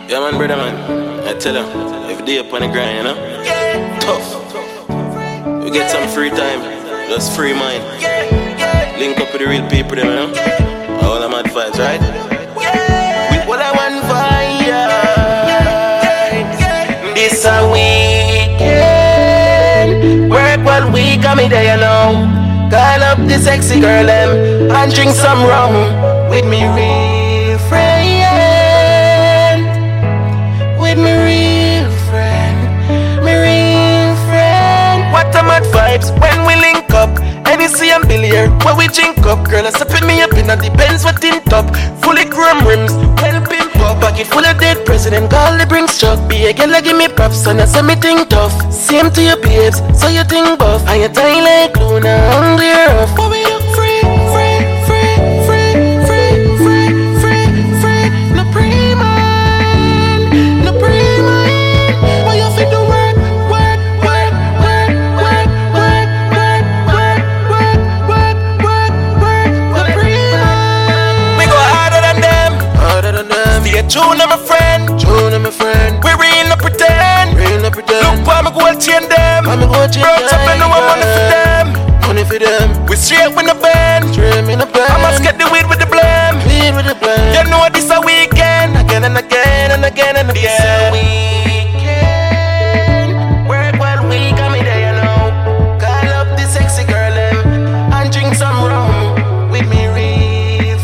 Yeah, man, brother, man. I tell you, every day up on the grind, you know? Tough. We get some free time, just free mind. Link up with the real people, them, you know? All them mad vibes, right? We all I want fire. This a weekend. Work one week, I'm in there, you know. Call up the sexy girl, them, and drink some rum with me, real friend. With me real friend, me real friend. What a mad vibes when we link up. NEC and Billiard, where we drink up. Girl, I sipping me up in a the Benz with tint top. Fully chrome rims, well pimp up. Pocket full of dead president, call the bring struck. Be a girl, give me props, and I say me think tough. Same to your babes, so you think buff. And you tie like Luna, hungry rough. But we look free, free, free, free, free, free, free, free. No pre-man, no pre-man. Why you fit the work, work, work, work, work, work, work, work, work, work, work, work, no pre-man. We go harder than them, harder than them. Stay tuned, I'm a friend, tuned, I'm a friend. We real no pretend, real no pretend. Look for me, go chain them. I'm go chain them. Brought up and no money for them, money for them. We straight with the band, straight in the band. I must get the weed with the blame, weed with the blame. You know this a weekend, again and again and again and again. This a weekend. Work one week, I'm in there, you know. Call up the sexy girl, them, and drink some rum with me real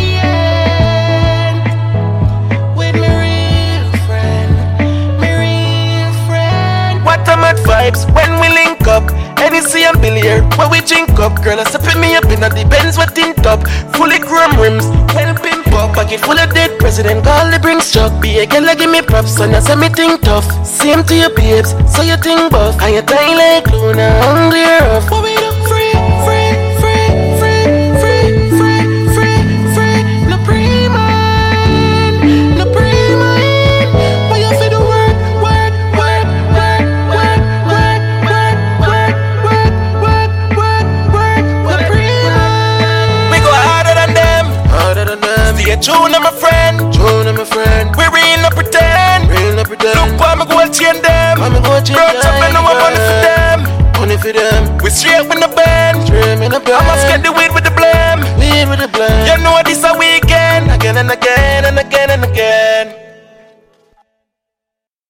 friend. With me real friend, me real friend. What a mad vibes when we link up. NEC and Billiard, where we drink up. Girl, I sipping me up in a the Benz with tint top. Fully chrome rims, well pimp up. Pocket full of dead president, call the bring struck. Be a girl, give me props, and I say me think tough. Same to your babes, so you think buff. And you tie like Luna, hungry rough. But we look free, free, free, free, free, free, free, free. No pre-man, no pre-man. Why you feel the work, work, work, work, work, work, work, work, work, work, work, work, no pre-man. We go harder than them, harder than them. Stay tuned, I'm a friend, tuned, I'm a friend. We real no pretend, real no pretend. Look for me, go chain them. I'm go chain them. Brought up and no money for them, money for them. We straight with the band, straight in the band. I must get the